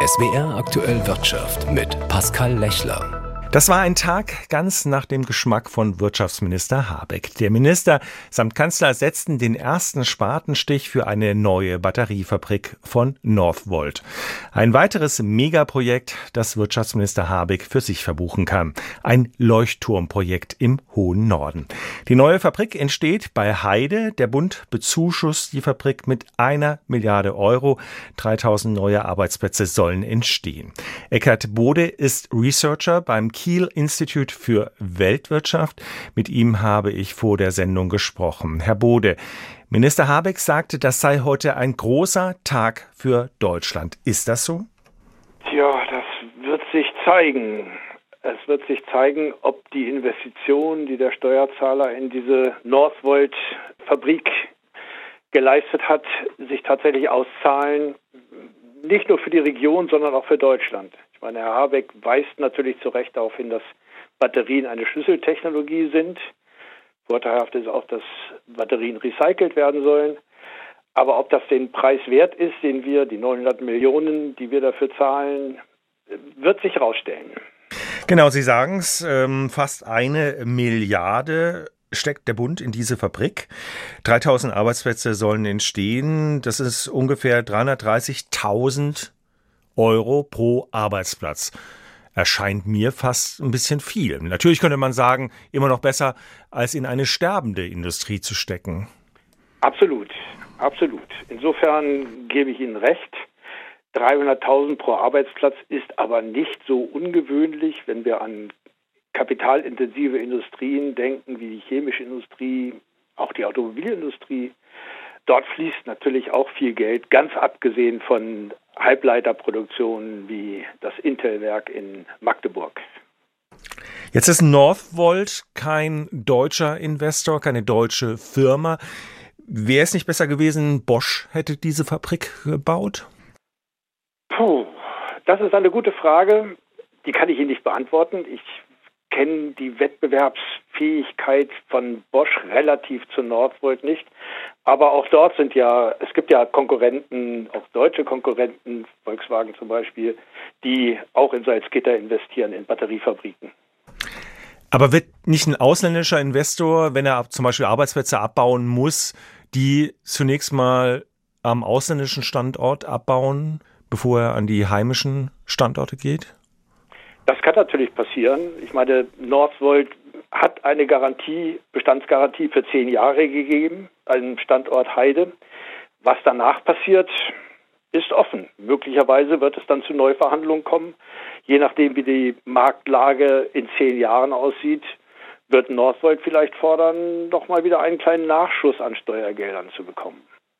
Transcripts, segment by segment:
SWR Aktuell Wirtschaft mit Pascal Lechler. Das war ein Tag ganz nach dem Geschmack von Wirtschaftsminister Habeck. Der Minister samt Kanzler setzten den ersten Spatenstich für eine neue Batteriefabrik von Northvolt. Ein weiteres Megaprojekt, das Wirtschaftsminister Habeck für sich verbuchen kann. Ein Leuchtturmprojekt im hohen Norden. Die neue Fabrik entsteht bei Heide. Der Bund bezuschusst die Fabrik mit 1 Milliarde Euro. 3000 neue Arbeitsplätze sollen entstehen. Eckhard Bode ist Researcher beim Kiel Institut für Weltwirtschaft. Mit ihm habe ich vor der Sendung gesprochen. Herr Bode, Minister Habeck sagte, das sei heute ein großer Tag für Deutschland. Ist das so? Tja, das wird sich zeigen. Es wird sich zeigen, ob die Investition, die der Steuerzahler in diese Northvolt-Fabrik geleistet hat, sich tatsächlich auszahlen. Nicht nur für die Region, sondern auch für Deutschland. Ich meine, Herr Habeck weist natürlich zu Recht darauf hin, dass Batterien eine Schlüsseltechnologie sind. Vorteilhaft ist auch, dass Batterien recycelt werden sollen. Aber ob das den Preis wert ist, den wir, die 900 Millionen, die wir dafür zahlen, wird sich herausstellen. Genau, Sie sagen es, fast 1 Milliarde steckt der Bund in diese Fabrik. 3000 Arbeitsplätze sollen entstehen. Das ist ungefähr 330.000 Euro pro Arbeitsplatz. Erscheint mir fast ein bisschen viel. Natürlich könnte man sagen, immer noch besser, als in eine sterbende Industrie zu stecken. Absolut, absolut. Insofern gebe ich Ihnen recht. 300.000 pro Arbeitsplatz ist aber nicht so ungewöhnlich, wenn wir an kapitalintensive Industrien denken, wie die chemische Industrie, auch die Automobilindustrie. Dort fließt natürlich auch viel Geld, ganz abgesehen von Halbleiterproduktionen wie das Intel-Werk in Magdeburg. Jetzt ist Northvolt kein deutscher Investor, keine deutsche Firma. Wäre es nicht besser gewesen, Bosch hätte diese Fabrik gebaut? Das ist eine gute Frage. Die kann ich Ihnen nicht beantworten. Ich kenne die Wettbewerbsfähigkeit von Bosch relativ zu Northvolt nicht. Aber auch dort es gibt ja Konkurrenten, auch deutsche Konkurrenten, Volkswagen zum Beispiel, die auch in Salzgitter investieren in Batteriefabriken. Aber wird nicht ein ausländischer Investor, wenn er zum Beispiel Arbeitsplätze abbauen muss, die zunächst mal am ausländischen Standort abbauen, bevor er an die heimischen Standorte geht? Das kann natürlich passieren. Ich meine, Northvolt hat eine Bestandsgarantie für 10 Jahre gegeben, einen Standort Heide. Was danach passiert, ist offen. Möglicherweise wird es dann zu Neuverhandlungen kommen. Je nachdem, wie die Marktlage in 10 Jahren aussieht, wird Northvolt vielleicht fordern, noch mal wieder einen kleinen Nachschuss an Steuergeldern zu bekommen.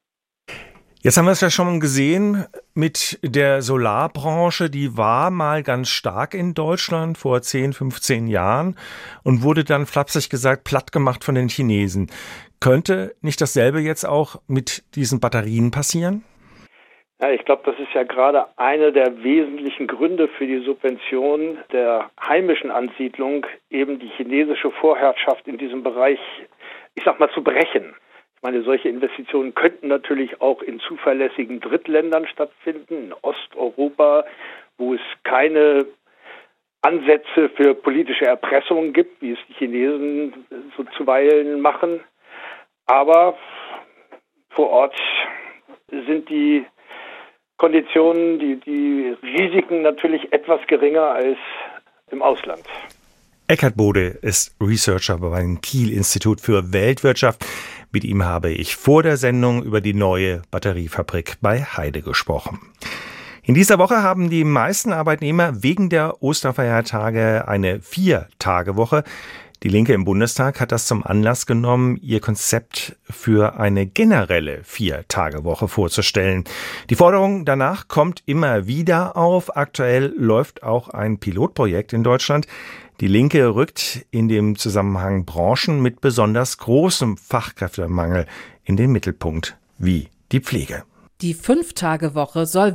Jetzt haben wir es ja schon gesehen mit der Solarbranche, die war mal ganz stark in Deutschland vor 10, 15 Jahren und wurde dann flapsig gesagt platt gemacht von den Chinesen. Könnte nicht dasselbe jetzt auch mit diesen Batterien passieren? Ja, ich glaube, das ist ja gerade einer der wesentlichen Gründe für die Subvention der heimischen Ansiedlung, eben die chinesische Vorherrschaft in diesem Bereich, ich sag mal, zu brechen. Ich meine, solche Investitionen könnten natürlich auch in zuverlässigen Drittländern stattfinden, in Osteuropa, wo es keine Ansätze für politische Erpressung gibt, wie es die Chinesen so zuweilen machen. Aber vor Ort sind die Konditionen, die Risiken natürlich etwas geringer als im Ausland. Eckhard Bode ist Researcher beim Kiel Institut für Weltwirtschaft. Mit ihm habe ich vor der Sendung über die neue Batteriefabrik bei Heide gesprochen. In dieser Woche haben die meisten Arbeitnehmer wegen der Osterfeiertage eine 4-Tage-Woche. Die Linke im Bundestag hat das zum Anlass genommen, ihr Konzept für eine generelle 4-Tage-Woche vorzustellen. Die Forderung danach kommt immer wieder auf. Aktuell läuft auch ein Pilotprojekt in Deutschland. Die Linke rückt in dem Zusammenhang Branchen mit besonders großem Fachkräftemangel in den Mittelpunkt, wie die Pflege. Die 5-Tage-Woche soll weg.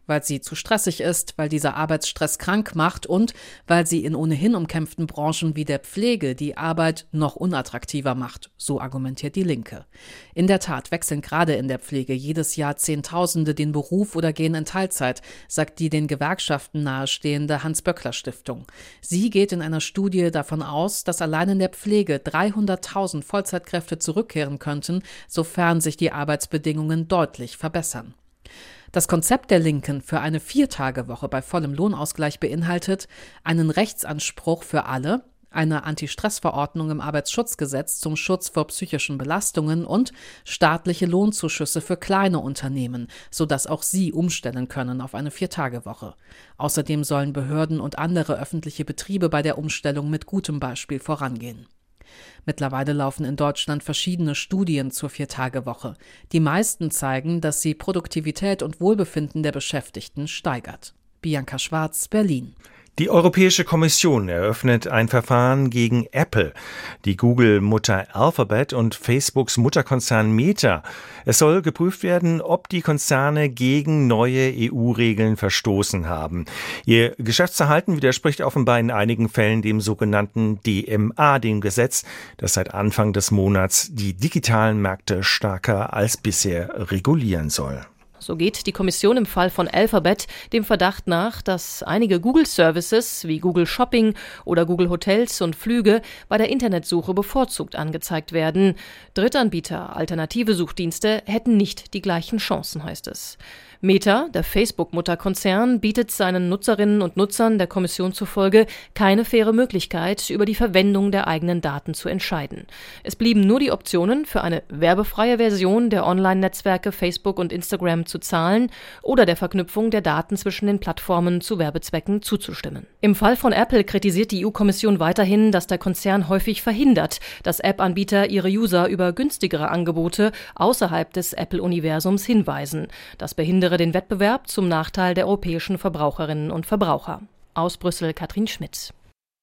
weil sie zu stressig ist, weil dieser Arbeitsstress krank macht und weil sie in ohnehin umkämpften Branchen wie der Pflege die Arbeit noch unattraktiver macht, so argumentiert die Linke. In der Tat wechseln gerade in der Pflege jedes Jahr Zehntausende den Beruf oder gehen in Teilzeit, sagt die den Gewerkschaften nahestehende Hans-Böckler-Stiftung. Sie geht in einer Studie davon aus, dass allein in der Pflege 300.000 Vollzeitkräfte zurückkehren könnten, sofern sich die Arbeitsbedingungen deutlich verbessern. Das Konzept der Linken für eine 4-Tage-Woche bei vollem Lohnausgleich beinhaltet einen Rechtsanspruch für alle, eine Anti-Stress-Verordnung im Arbeitsschutzgesetz zum Schutz vor psychischen Belastungen und staatliche Lohnzuschüsse für kleine Unternehmen, sodass auch sie umstellen können auf eine 4-Tage-Woche. Außerdem sollen Behörden und andere öffentliche Betriebe bei der Umstellung mit gutem Beispiel vorangehen. Mittlerweile laufen in Deutschland verschiedene Studien zur 4-Tage-Woche. Die meisten zeigen, dass sie Produktivität und Wohlbefinden der Beschäftigten steigert. Bianca Schwarz, Berlin. Die Europäische Kommission eröffnet ein Verfahren gegen Apple, die Google-Mutter Alphabet und Facebooks Mutterkonzern Meta. Es soll geprüft werden, ob die Konzerne gegen neue EU-Regeln verstoßen haben. Ihr Geschäftsverhalten widerspricht offenbar in einigen Fällen dem sogenannten DMA, dem Gesetz, das seit Anfang des Monats die digitalen Märkte stärker als bisher regulieren soll. So geht die Kommission im Fall von Alphabet dem Verdacht nach, dass einige Google-Services wie Google Shopping oder Google Hotels und Flüge bei der Internetsuche bevorzugt angezeigt werden. Drittanbieter, alternative Suchdienste hätten nicht die gleichen Chancen, heißt es. Meta, der Facebook-Mutterkonzern, bietet seinen Nutzerinnen und Nutzern der Kommission zufolge keine faire Möglichkeit, über die Verwendung der eigenen Daten zu entscheiden. Es blieben nur die Optionen, für eine werbefreie Version der Online-Netzwerke Facebook und Instagram zu zahlen oder der Verknüpfung der Daten zwischen den Plattformen zu Werbezwecken zuzustimmen. Im Fall von Apple kritisiert die EU-Kommission weiterhin, dass der Konzern häufig verhindert, dass App-Anbieter ihre User über günstigere Angebote außerhalb des Apple-Universums hinweisen. Das behindert den Wettbewerb zum Nachteil der europäischen Verbraucherinnen und Verbraucher. Aus Brüssel Katrin Schmidt.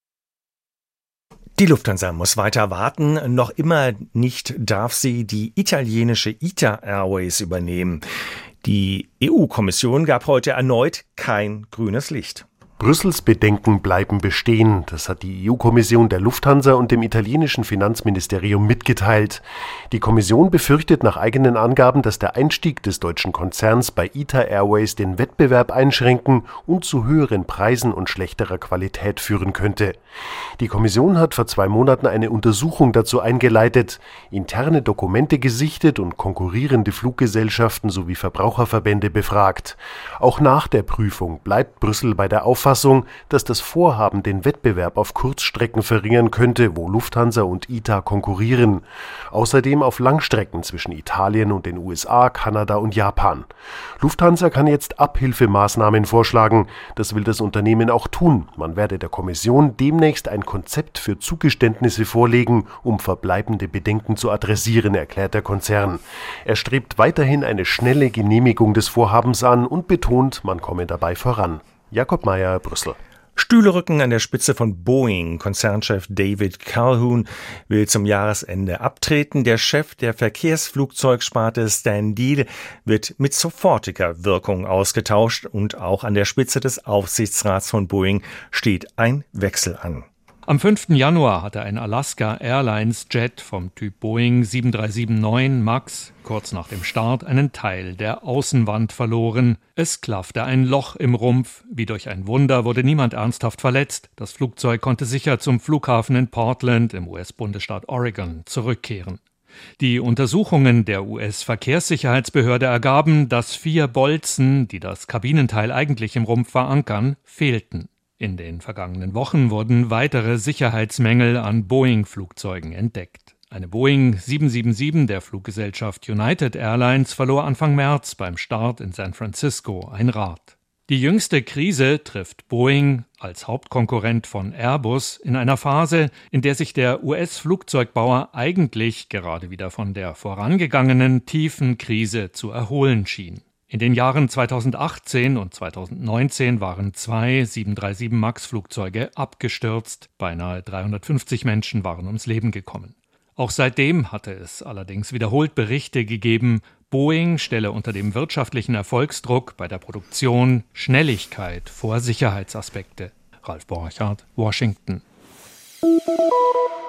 Die Lufthansa muss weiter warten. Noch immer nicht darf sie die italienische ITA Airways übernehmen. Die EU-Kommission gab heute erneut kein grünes Licht. Brüssels Bedenken bleiben bestehen. Das hat die EU-Kommission der Lufthansa und dem italienischen Finanzministerium mitgeteilt. Die Kommission befürchtet nach eigenen Angaben, dass der Einstieg des deutschen Konzerns bei ITA Airways den Wettbewerb einschränken und zu höheren Preisen und schlechterer Qualität führen könnte. Die Kommission hat vor 2 Monaten eine Untersuchung dazu eingeleitet, interne Dokumente gesichtet und konkurrierende Fluggesellschaften sowie Verbraucherverbände befragt. Auch nach der Prüfung bleibt Brüssel bei der Auffassung, dass das Vorhaben den Wettbewerb auf Kurzstrecken verringern könnte, wo Lufthansa und ITA konkurrieren. Außerdem auf Langstrecken zwischen Italien und den USA, Kanada und Japan. Lufthansa kann jetzt Abhilfemaßnahmen vorschlagen. Das will das Unternehmen auch tun. Man werde der Kommission demnächst ein Konzept für Zugeständnisse vorlegen, um verbleibende Bedenken zu adressieren, erklärt der Konzern. Er strebt weiterhin eine schnelle Genehmigung des Vorhabens an und betont, man komme dabei voran. Jakob Meyer, Brüssel. Stühle rücken an der Spitze von Boeing. Konzernchef David Calhoun will zum Jahresende abtreten. Der Chef der Verkehrsflugzeugsparte Stan Deal wird mit sofortiger Wirkung ausgetauscht und auch an der Spitze des Aufsichtsrats von Boeing steht ein Wechsel an. Am 5. Januar hatte ein Alaska Airlines Jet vom Typ Boeing 737-9 MAX kurz nach dem Start einen Teil der Außenwand verloren. Es klaffte ein Loch im Rumpf. Wie durch ein Wunder wurde niemand ernsthaft verletzt. Das Flugzeug konnte sicher zum Flughafen in Portland im US-Bundesstaat Oregon zurückkehren. Die Untersuchungen der US-Verkehrssicherheitsbehörde ergaben, dass 4 Bolzen, die das Kabinenteil eigentlich im Rumpf verankern, fehlten. In den vergangenen Wochen wurden weitere Sicherheitsmängel an Boeing-Flugzeugen entdeckt. Eine Boeing 777 der Fluggesellschaft United Airlines verlor Anfang März beim Start in San Francisco ein Rad. Die jüngste Krise trifft Boeing als Hauptkonkurrent von Airbus in einer Phase, in der sich der US-Flugzeugbauer eigentlich gerade wieder von der vorangegangenen tiefen Krise zu erholen schien. In den Jahren 2018 und 2019 waren 2 737 MAX-Flugzeuge abgestürzt. Beinahe 350 Menschen waren ums Leben gekommen. Auch seitdem hatte es allerdings wiederholt Berichte gegeben, Boeing stelle unter dem wirtschaftlichen Erfolgsdruck bei der Produktion Schnelligkeit vor Sicherheitsaspekte. Ralf Borchardt, Washington.